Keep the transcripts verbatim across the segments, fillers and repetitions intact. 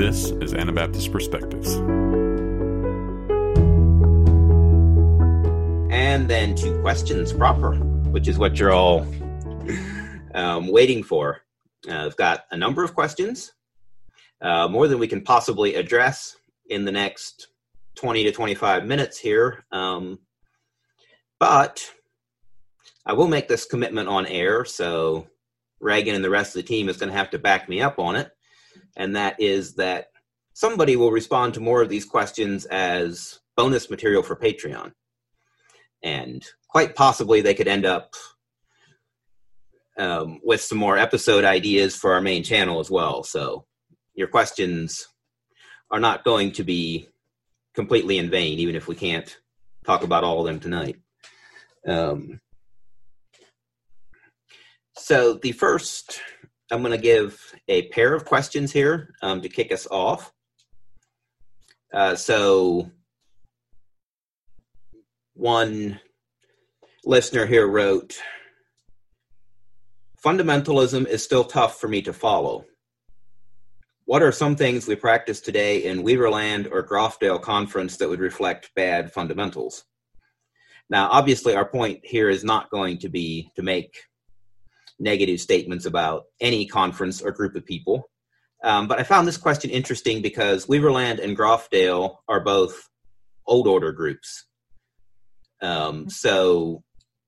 This is Anabaptist Perspectives. And then to questions proper, which is what you're all um, waiting for. Uh, I've got a number of questions, uh, more than we can possibly address in the next twenty to twenty-five minutes here. Um, but I will make this commitment on air, so Reagan and the rest of the team is going to have to back me up on it. And that is that somebody will respond to more of these questions as bonus material for Patreon. And quite possibly they could end up um, with some more episode ideas for our main channel as well. So your questions are not going to be completely in vain, even if we can't talk about all of them tonight. Um, so the first, I'm going to give a pair of questions here um, to kick us off. Uh, so one listener here wrote, "Fundamentalism is still tough for me to follow. What are some things we practice today in Weaverland or Grofdale Conference that would reflect bad fundamentals?" Now, obviously, our point here is not going to be to make negative statements about any conference or group of people. Um, but I found this question interesting because Weaverland and Grofdale are both old order groups. Um, so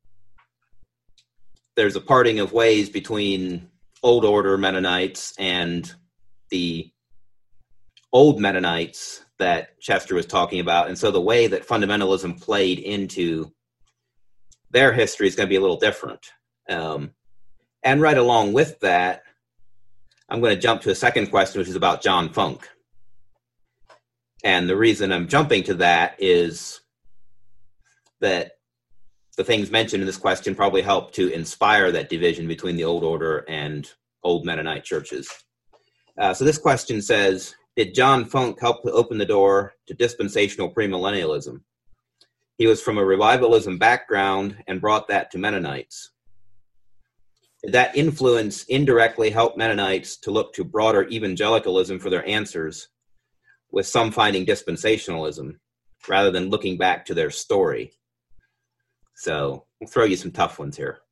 there's a parting of ways between old order Mennonites and the old Mennonites that Chester was talking about. And so the way that fundamentalism played into their history is going to be a little different. Um, and right along with that, I'm going to jump to a second question, which is about John Funk. And the reason I'm jumping to that is that the things mentioned in this question probably help to inspire that division between the old order and old Mennonite churches. Uh, so this question says, did John Funk help to open the door to dispensational premillennialism? He was from a revivalism background and brought that to Mennonites. Did that influence indirectly help Mennonites to look to broader evangelicalism for their answers, with some finding dispensationalism, rather than looking back to their story? So we'll throw you some tough ones here.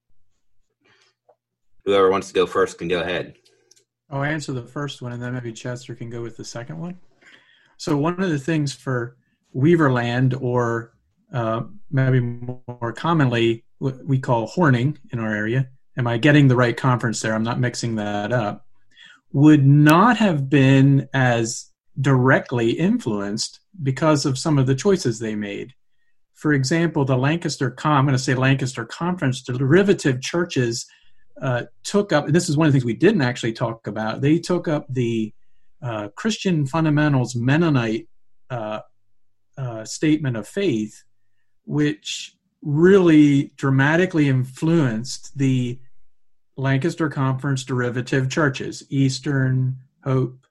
Whoever wants to go first can go ahead. I'll answer the first one, and then maybe Chester can go with the second one. So one of the things for Weaverland, or uh, maybe more commonly what we call Horning in our area, am I getting the right conference there? I'm not mixing that up. Would not have been as directly influenced because of some of the choices they made. For example, the Lancaster Con, I'm going to say Lancaster Conference, the derivative churches uh, took up, and this is one of the things we didn't actually talk about, they took up the uh, Christian Fundamentals Mennonite uh, uh, statement of faith, which really dramatically influenced the Lancaster Conference derivative churches, Eastern, Hope,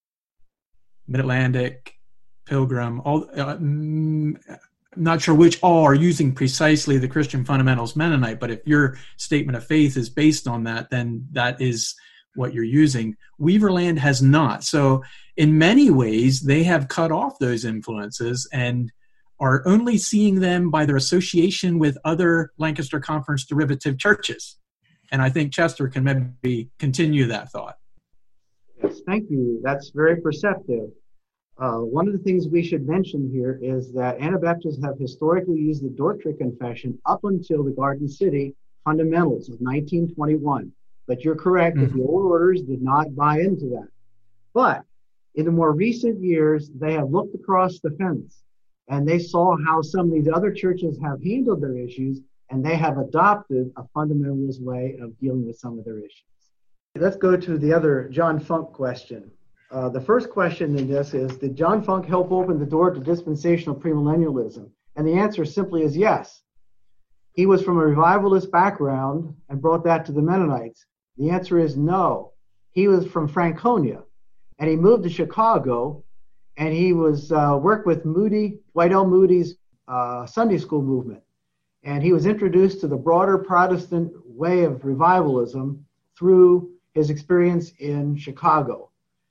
Mid-Atlantic, Pilgrim, all. Uh, mm, I'm not sure which all are using precisely the Christian Fundamentals Mennonite, but if your statement of faith is based on that, then that is what you're using. Weaverland has not. So in many ways, they have cut off those influences and are only seeing them by their association with other Lancaster Conference derivative churches. And I think Chester can maybe continue that thought. Yes, thank you. That's very perceptive. Uh, one of the things we should mention here is that Anabaptists have historically used the Dordrecht Confession up until the Garden City Fundamentals of nineteen twenty-one. But you're correct mm-hmm. that the old orders did not buy into that. But in the more recent years, they have looked across the fence and they saw how some of these other churches have handled their issues, and they have adopted a fundamentalist way of dealing with some of their issues. Let's go to the other John Funk question. Uh, the first question in this is, did John Funk help open the door to dispensational premillennialism? And the answer simply is yes. He was from a revivalist background and brought that to the Mennonites. The answer is no. He was from Franconia, and he moved to Chicago, and he was uh, worked with Moody, Dwight L. Moody's uh, Sunday school movement. And he was introduced to the broader Protestant way of revivalism through his experience in Chicago.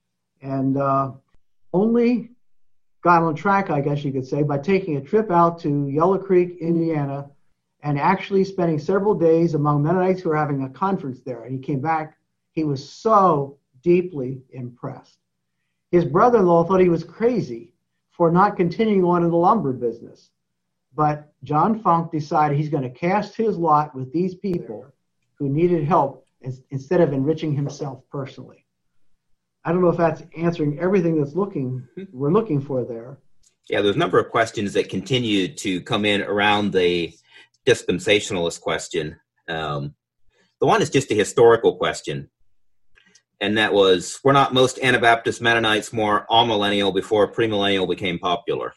and uh, only got on track, I guess you could say, by taking a trip out to Yellow Creek, Indiana, and actually spending several days among Mennonites who were having a conference there. And he came back, he was so deeply impressed. His brother-in-law thought he was crazy for not continuing on in the lumber business. But John Funk decided he's going to cast his lot with these people who needed help instead of enriching himself personally. I don't know if that's answering everything that's looking we're looking for there. Yeah, there's a number of questions that continue to come in around the dispensationalist question. Um, the one is just a historical question, and that was, were not most Anabaptist Mennonites more amillennial before premillennial became popular?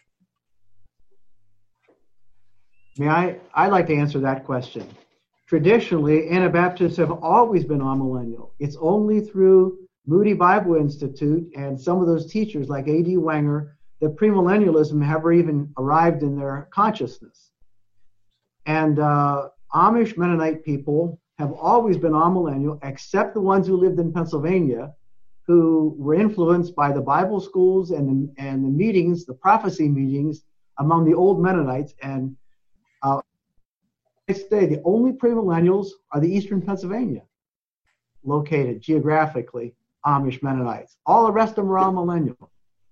May I? I'd like to answer that question. Traditionally, Anabaptists have always been amillennial. It's only through Moody Bible Institute and some of those teachers like A D Wenger that premillennialism have even arrived in their consciousness. And uh, Amish Mennonite people have always been amillennial, except the ones who lived in Pennsylvania, who were influenced by the Bible schools and the, and the meetings, the prophecy meetings among the old Mennonites. And uh, today, the only premillennials are the Eastern Pennsylvania, located geographically, Amish Mennonites. All the rest of them are amillennial.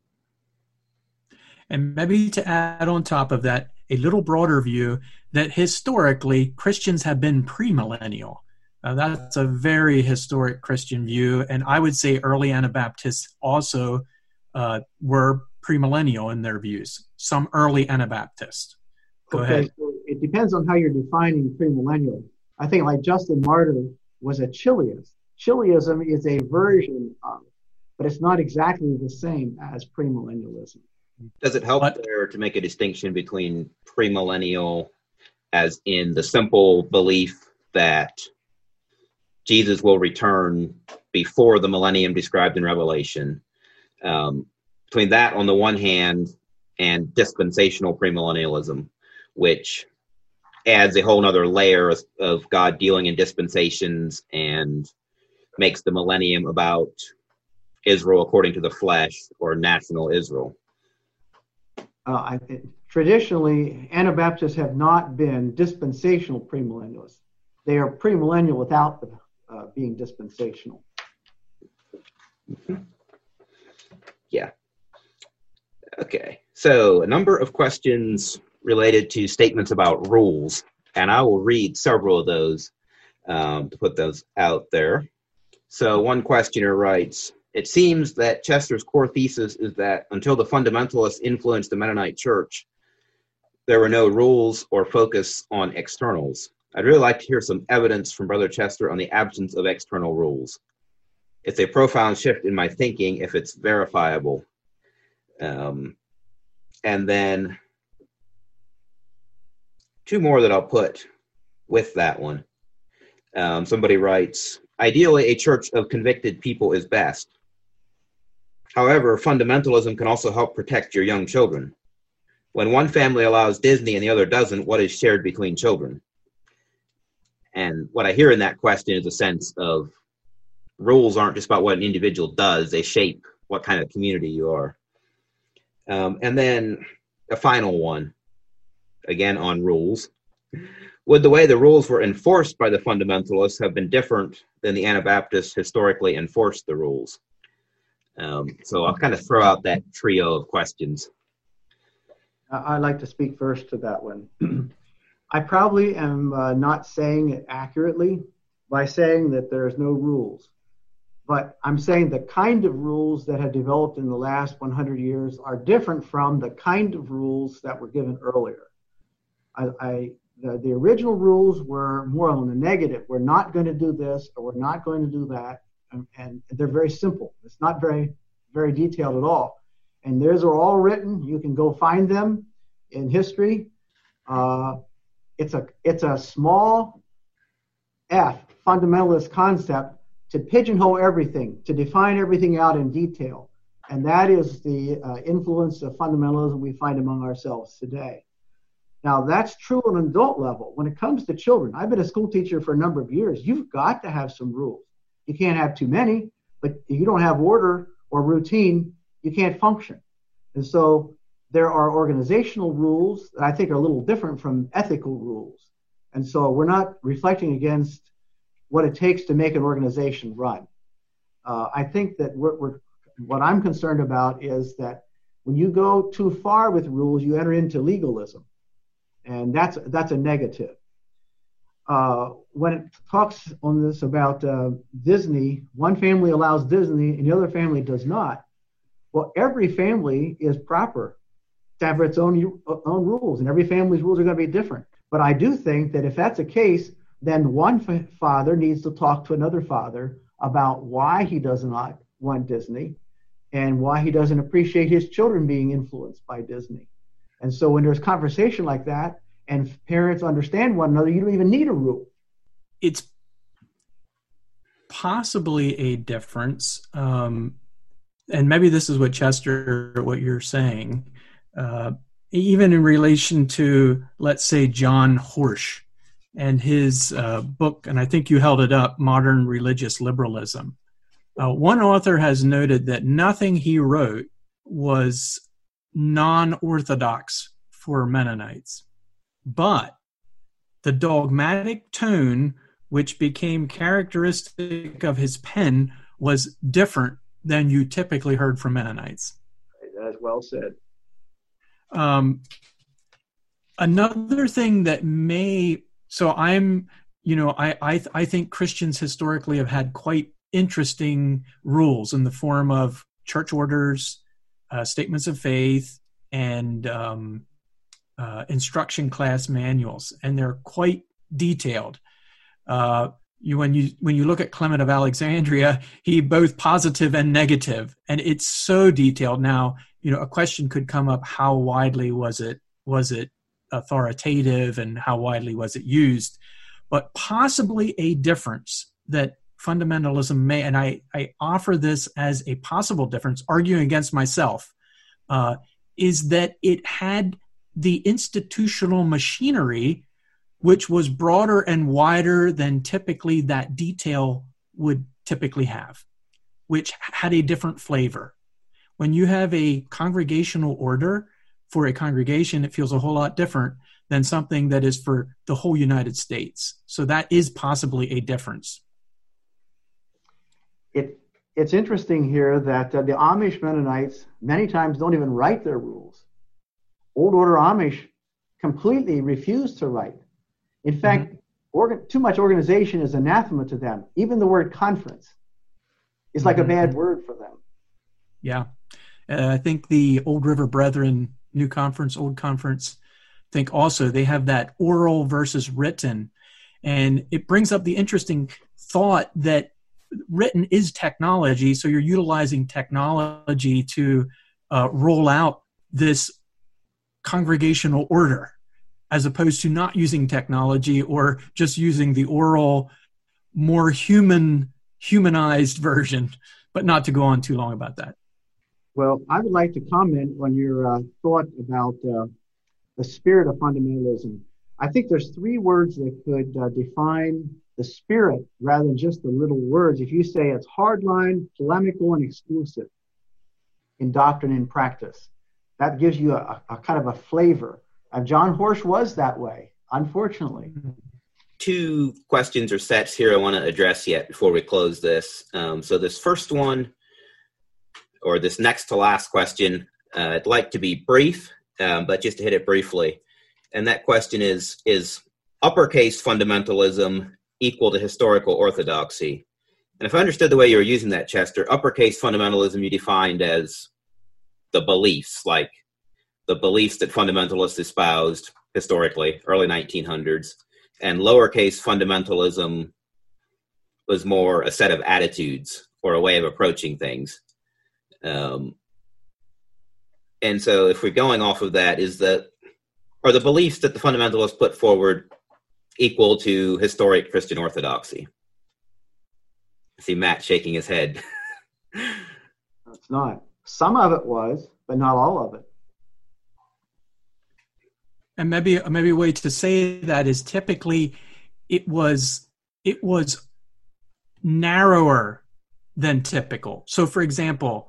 And maybe to add on top of that, a little broader view that historically Christians have been premillennial. Uh, that's a very historic Christian view, and I would say early Anabaptists also uh, were premillennial in their views. Some early Anabaptists. Go okay, ahead. So it depends on how you're defining premillennial. I think like Justin Martyr was a Chiliast. Chiliasm is a version of, but it's not exactly the same as premillennialism. Does it help But, there to make a distinction between premillennial as in the simple belief that Jesus will return before the millennium described in Revelation, um, between that on the one hand and dispensational premillennialism, which adds a whole other layer of, of God dealing in dispensations and makes the millennium about Israel according to the flesh or national Israel? Uh, I, traditionally, Anabaptists have not been dispensational premillennialists. They are premillennial without the, uh, being dispensational. Mm-hmm. Yeah. Okay. So a number of questions related to statements about rules, and I will read several of those um, to put those out there. So one questioner writes, it seems that Chester's core thesis is that until the fundamentalists influenced the Mennonite church, there were no rules or focus on externals. I'd really like to hear some evidence from Brother Chester on the absence of external rules. It's a profound shift in my thinking if it's verifiable. Um, and then two more that I'll put with that one. Um, somebody writes, ideally, a church of convicted people is best. However, fundamentalism can also help protect your young children. When one family allows Disney and the other doesn't, what is shared between children? And what I hear in that question is a sense of rules aren't just about what an individual does, they shape what kind of community you are. Um, and then a final one, again on rules. Would the way the rules were enforced by the fundamentalists have been different than the Anabaptists historically enforced the rules? Um, so I'll kind of throw out that trio of questions. I'd like to speak first to that one. I probably am uh, not saying it accurately by saying that there's no rules, but I'm saying the kind of rules that have developed in the last one hundred years are different from the kind of rules that were given earlier. I, I the, the original rules were more on the negative. We're not going to do this, or we're not going to do that. And, and they're very simple. It's not very, very detailed at all. And those are all written. You can go find them in history. Uh, it's a it's a small F fundamentalist concept to pigeonhole everything, to define everything out in detail. And that is the uh, influence of fundamentalism we find among ourselves today. Now, that's true on an adult level. When it comes to children, I've been a school teacher for a number of years. You've got to have some rules. You can't have too many, but you don't have order or routine, you can't function. And so there are organizational rules that I think are a little different from ethical rules. And so we're not reflecting against what it takes to make an organization run. Uh, I think that we're, we're, what I'm concerned about is that when you go too far with rules, you enter into legalism. And that's, that's a negative. Uh, when it talks on this about uh, Disney, one family allows Disney and the other family does not. Well, every family is proper to have its own, own rules, and every family's rules are going to be different. But I do think that if that's the case, then one f- father needs to talk to another father about why he does not want Disney and why he doesn't appreciate his children being influenced by Disney. And so when there's conversation like that and parents understand one another, you don't even need a rule. It's possibly a difference. Um, and maybe this is what Chester, what you're saying, uh, even in relation to, let's say, John Horsch and his uh, book, and I think you held it up, Modern Religious Liberalism. Uh, one author has noted that nothing he wrote was non-orthodox for Mennonites, but the dogmatic tone which became characteristic of his pen was different than you typically heard from Mennonites. That's well said. Um, another thing that may, so I'm, you know, I, I, I think Christians historically have had quite interesting rules in the form of church orders, uh, statements of faith, and um, uh, instruction class manuals, and they're quite detailed. Uh, you, when you when you look at Clement of Alexandria, he both positive and negative, and it's so detailed. Now, you know, a question could come up: how widely was it was it authoritative, and how widely was it used? But possibly a difference that fundamentalism may, and I, I offer this as a possible difference, arguing against myself, uh, is that it had the institutional machinery which was broader and wider than typically that detail would typically have, which had a different flavor. When you have a congregational order for a congregation, it feels a whole lot different than something that is for the whole United States. So that is possibly a difference. It, it's interesting here that uh, the Amish Mennonites many times don't even write their rules. Old Order Amish completely refuse to write. In fact, mm-hmm. organ, too much organization is anathema to them. Even the word conference is like mm-hmm. a bad word for them. Yeah. Uh, I think the Old River Brethren, New Conference, Old Conference, think also they have that oral versus written. And it brings up the interesting thought that written is technology, so you're utilizing technology to uh, roll out this congregational order, as opposed to not using technology or just using the oral, more human, humanized version, but not to go on too long about that. Well, I would like to comment on your uh, thought about uh, the spirit of fundamentalism. I think there's three words that could uh, define the spirit rather than just the little words. If you say it's hardline, polemical, and exclusive in doctrine and practice, that gives you a, a kind of a flavor. And John Horsch was that way, unfortunately. Two questions or sets here I want to address yet before we close this. Um, so this first one, or this next to last question, uh, I'd like to be brief, um, but just to hit it briefly. And that question is, is uppercase fundamentalism equal to historical orthodoxy? And if I understood the way you were using that, Chester, uppercase fundamentalism you defined as the beliefs, like the beliefs that fundamentalists espoused historically, early nineteen hundreds, and lowercase fundamentalism was more a set of attitudes or a way of approaching things. Um, and so if we're going off of that, is that, are the beliefs that the fundamentalists put forward equal to historic Christian orthodoxy? I see Matt shaking his head. It's not. Some of it was, but not all of it. And maybe maybe a way to say that is typically it was it was narrower than typical. So, for example,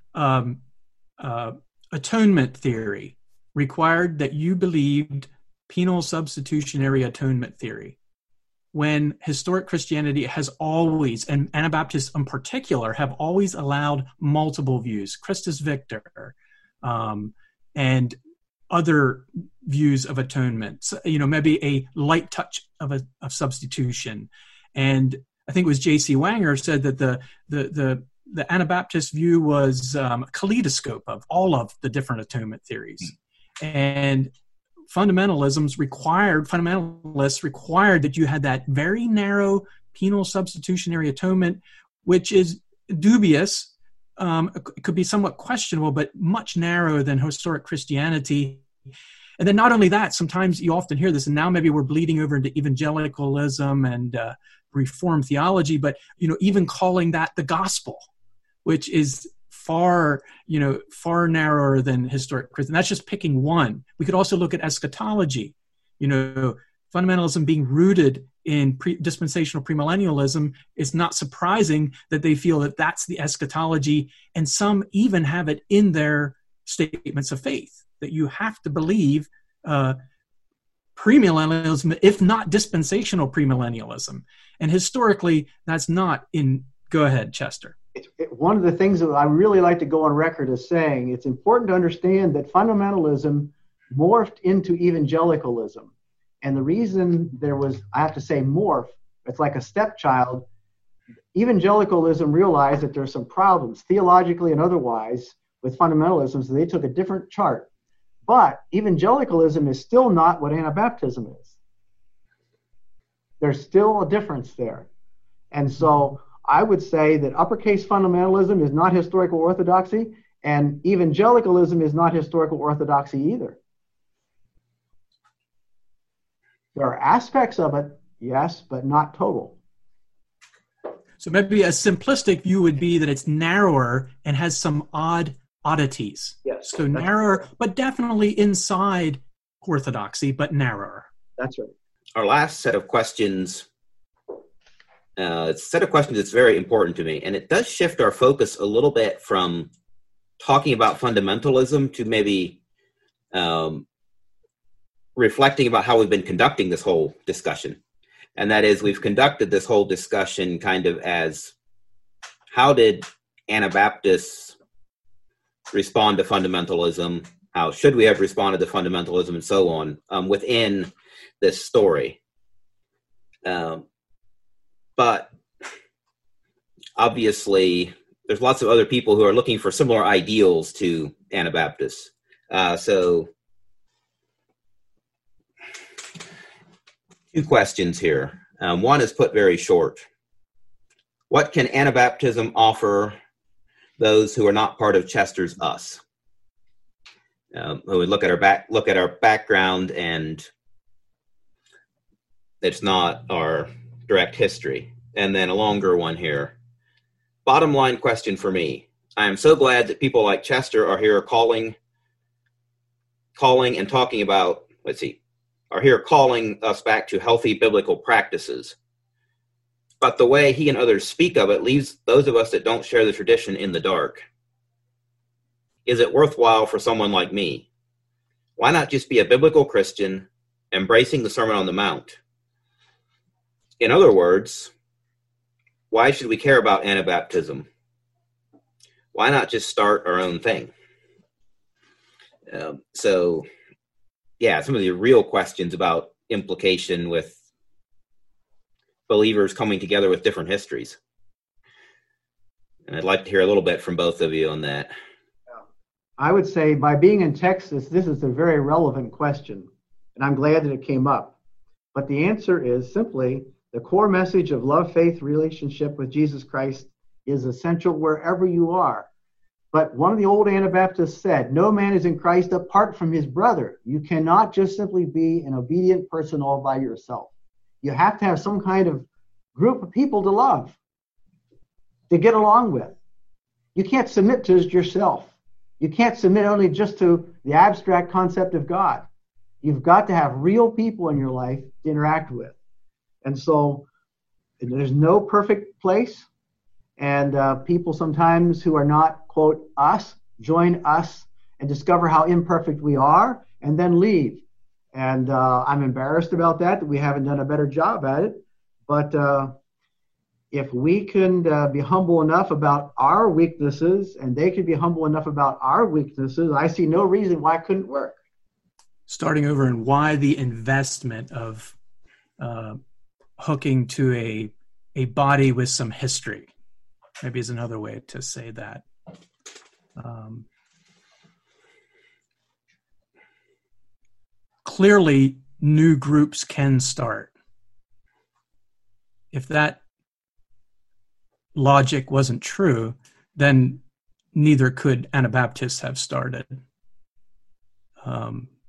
um, uh, atonement theory required that you believed penal substitutionary atonement theory, when historic Christianity has always, and Anabaptists in particular, have always allowed multiple views, Christus Victor, um, and other views of atonement, so, you know, maybe a light touch of a of substitution. And I think it was J C Wanger said that the the the, the Anabaptist view was um, a kaleidoscope of all of the different atonement theories. Mm-hmm. And fundamentalisms required, fundamentalists required that you had that very narrow penal substitutionary atonement, which is dubious. Um, it could be somewhat questionable, but much narrower than historic Christianity. And then not only that, sometimes you often hear this, and now maybe we're bleeding over into evangelicalism and uh, Reformed theology, but, you know, even calling that the gospel, which is far, you know, far narrower than historic Christian. That's just picking one. We could also look at eschatology, you know, fundamentalism being rooted in pre- dispensational premillennialism. It's not surprising that they feel that that's the eschatology, and some even have it in their statements of faith, that you have to believe uh, premillennialism, if not dispensational premillennialism. And historically, that's not in, go ahead, Chester. It, it, one of the things that I really like to go on record as saying, it's important to understand that fundamentalism morphed into evangelicalism. And the reason there was, I have to say morph, it's like a stepchild. Evangelicalism realized that there's some problems, theologically and otherwise, with fundamentalism, so they took a different chart. But evangelicalism is still not what Anabaptism is. There's still a difference there. And so I would say that uppercase fundamentalism is not historical orthodoxy, and evangelicalism is not historical orthodoxy either. There are aspects of it, yes, but not total. So maybe a simplistic view would be that it's narrower and has some odd oddities. Yes. So narrower, right, but definitely inside orthodoxy, but narrower. That's right. Our last set of questions, uh, it's a set of questions that's very important to me, and it does shift our focus a little bit from talking about fundamentalism to maybe um, reflecting about how we've been conducting this whole discussion. And that is, we've conducted this whole discussion kind of as, how did Anabaptists respond to fundamentalism? How should we have responded to fundamentalism, and so on, um, within this story? Um, but obviously, there's lots of other people who are looking for similar ideals to Anabaptists. Uh, so, two questions here. Um, one is put very short. What can Anabaptism offer those who are not part of Chester's us? Um, who would look at our back, look at our background, and it's not our direct history. And then a longer one here. Bottom line question for me. I am so glad that people like Chester are here calling, calling and talking about, let's see, are here calling us back to healthy biblical practices. But the way he and others speak of it leaves those of us that don't share the tradition in the dark. Is it worthwhile for someone like me? Why not just be a biblical Christian, embracing the Sermon on the Mount? In other words, why should we care about Anabaptism? Why not just start our own thing? Um, so, yeah, some of the real questions about implication with believers coming together with different histories. And I'd like to hear a little bit from both of you on that. I would say, by being in Texas, this is a very relevant question, and I'm glad that it came up. But the answer is simply, the core message of love, faith, relationship with Jesus Christ is essential wherever you are. But one of the old Anabaptists said, no man is in Christ apart from his brother. You cannot just simply be an obedient person all by yourself. You have to have some kind of group of people to love, to get along with. You can't submit to yourself. You can't submit only just to the abstract concept of God. You've got to have real people in your life to interact with. And so there's no perfect place. And uh, people sometimes who are not, quote, us, join us and discover how imperfect we are and then leave. And uh, I'm embarrassed about that, that we haven't done a better job at it. But uh, if we can uh, be humble enough about our weaknesses and they can be humble enough about our weaknesses, I see no reason why it couldn't work. Starting over, and why the investment of uh, hooking to a a body with some history, maybe is another way to say that. Um, clearly, new groups can start. If that logic wasn't true, then neither could Anabaptists have started. Um,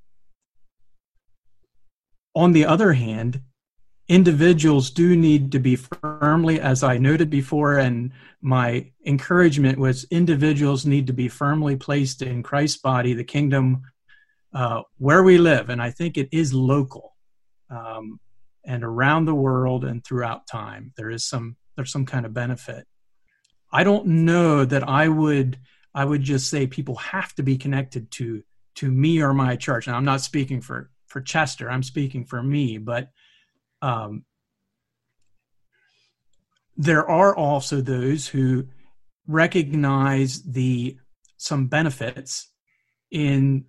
on the other hand, individuals do need to be firmly, as I noted before, and my encouragement was individuals need to be firmly placed in Christ's body, the kingdom, uh, where we live. And I think it is local, um, and around the world and throughout time. There is some, there's some kind of benefit. I don't know that I would, I would just say people have to be connected to, to me or my church. Now, I'm not speaking for, for Chester, I'm speaking for me, but Um, there are also those who recognize the some benefits in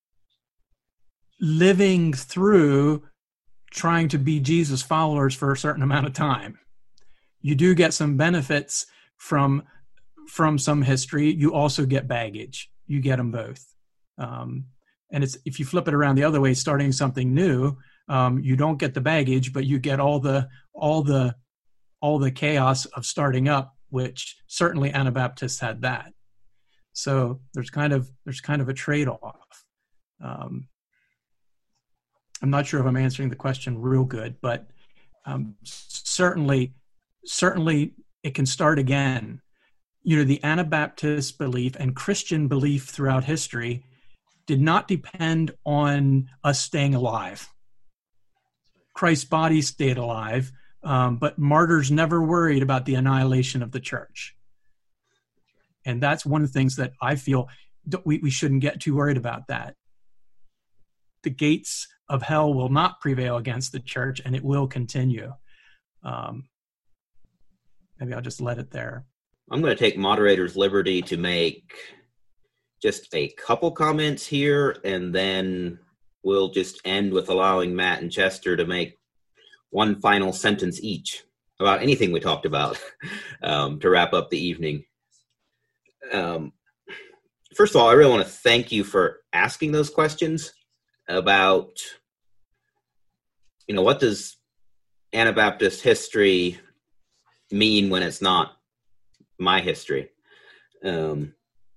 living through trying to be Jesus followers for a certain amount of time. You do get some benefits from from some history. You also get baggage. You get them both. Um, and it's if you flip it around the other way, starting something new, Um, you don't get the baggage, but you get all the all the all the chaos of starting up, which certainly Anabaptists had that. So there's kind of there's kind of a trade-off. Um, I'm not sure if I'm answering the question real good, but um, certainly certainly it can start again. You know, the Anabaptist belief and Christian belief throughout history did not depend on us staying alive. Christ's body stayed alive, um, but martyrs never worried about the annihilation of the church. And that's one of the things that I feel we, we shouldn't get too worried about that. The gates of hell will not prevail against the church, and it will continue. Um, maybe I'll just let it there. I'm going to take moderator's liberty to make just a couple comments here, and then we'll just end with allowing Matt and Chester to make one final sentence each about anything we talked about um, to wrap up the evening. Um, first of all, I really want to thank you for asking those questions about, you know, what does Anabaptist history mean when it's not my history? Um,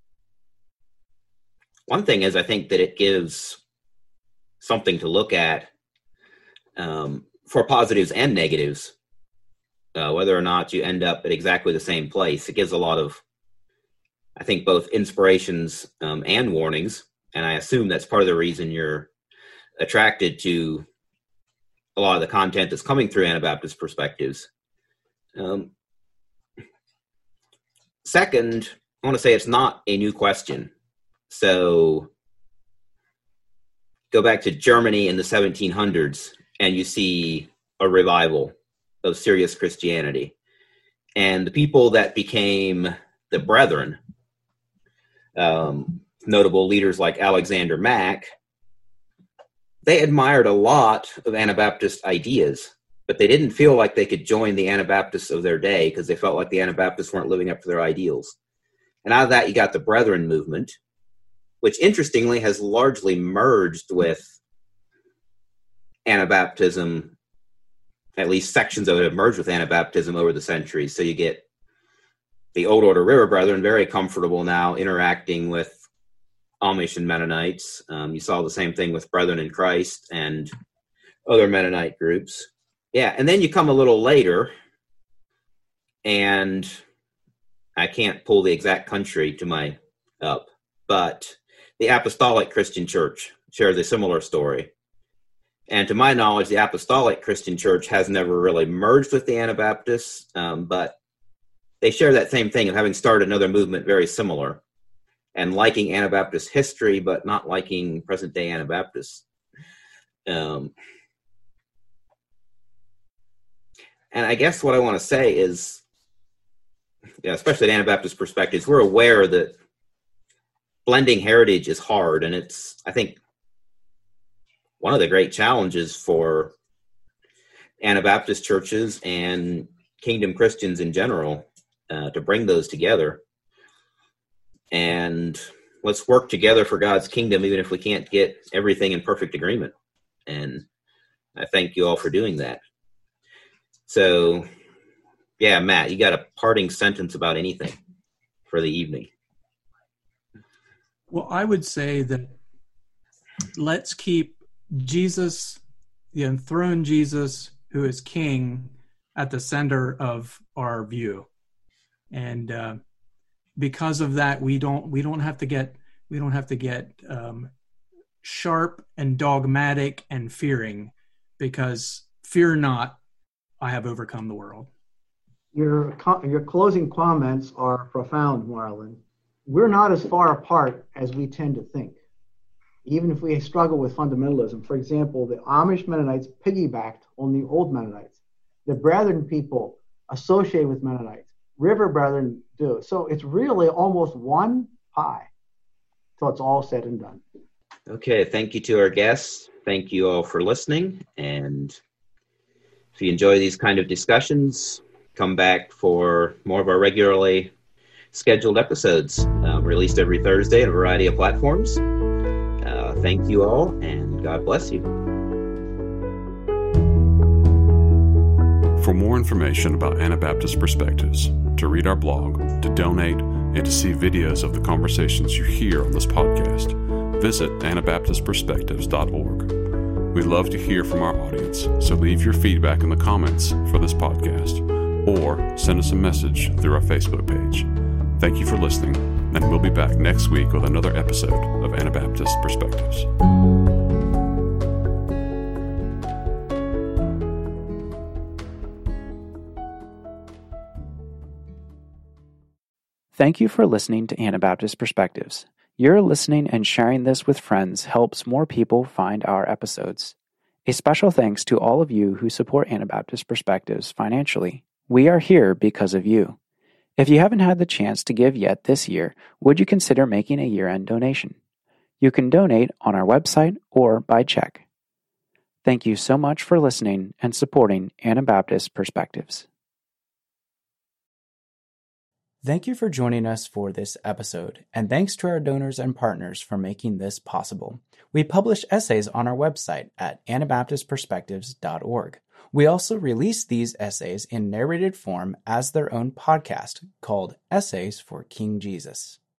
one thing is I think that it gives something to look at um, for positives and negatives, uh, whether or not you end up at exactly the same place. It gives a lot of, I think, both inspirations um, and warnings, and I assume that's part of the reason you're attracted to a lot of the content that's coming through Anabaptist perspectives. Um, second, I want to say it's not a new question. So go back to Germany in the seventeen hundreds, and you see a revival of serious Christianity. And the people that became the Brethren, um, notable leaders like Alexander Mack, they admired a lot of Anabaptist ideas, but they didn't feel like they could join the Anabaptists of their day because they felt like the Anabaptists weren't living up to their ideals. And out of that, you got the Brethren movement, which interestingly has largely merged with Anabaptism, at least sections of it have merged with Anabaptism over the centuries. So you get the Old Order River Brethren very comfortable now interacting with Amish and Mennonites. Um, you saw the same thing with Brethren in Christ and other Mennonite groups. Yeah, and then you come a little later, and I can't pull the exact country to my up, but the Apostolic Christian Church shares a similar story. And to my knowledge, the Apostolic Christian Church has never really merged with the Anabaptists, um, but they share that same thing of having started another movement very similar and liking Anabaptist history, but not liking present day Anabaptists. Um, and I guess what I want to say is, yeah, especially at Anabaptist perspectives, we're aware that blending heritage is hard. And it's, I think, one of the great challenges for Anabaptist churches and Kingdom Christians in general, uh, to bring those together. And let's work together for God's kingdom, even if we can't get everything in perfect agreement. And I thank you all for doing that. So, yeah, Matt, you got a parting sentence about anything for the evening? Well, I would say that let's keep Jesus, the enthroned Jesus, who is King, at the center of our view. And uh, because of that, we don't we don't have to get we don't have to get um, sharp and dogmatic and fearing, because fear not, I have overcome the world. Your your closing comments are profound, Marlon. We're not as far apart as we tend to think, even if we struggle with fundamentalism. For example, the Amish Mennonites piggybacked on the old Mennonites. The Brethren people associate with Mennonites. River Brethren do. So it's really almost one pie till it's all said and done. Okay, thank you to our guests. Thank you all for listening. And if you enjoy these kind of discussions, come back for more of our regularly scheduled episodes, um, released every Thursday on a variety of platforms. Uh, thank you all, and God bless you. For more information about Anabaptist Perspectives, to read our blog, to donate, and to see videos of the conversations you hear on this podcast, visit anabaptist perspectives dot org. We'd love to hear from our audience, so leave your feedback in the comments for this podcast, or send us a message through our Facebook page. Thank you for listening, and we'll be back next week with another episode of Anabaptist Perspectives. Thank you for listening to Anabaptist Perspectives. Your listening and sharing this with friends helps more people find our episodes. A special thanks to all of you who support Anabaptist Perspectives financially. We are here because of you. If you haven't had the chance to give yet this year, would you consider making a year-end donation? You can donate on our website or by check. Thank you so much for listening and supporting Anabaptist Perspectives. Thank you for joining us for this episode, and thanks to our donors and partners for making this possible. We publish essays on our website at anabaptist perspectives dot org. We also release these essays in narrated form as their own podcast called Essays for King Jesus.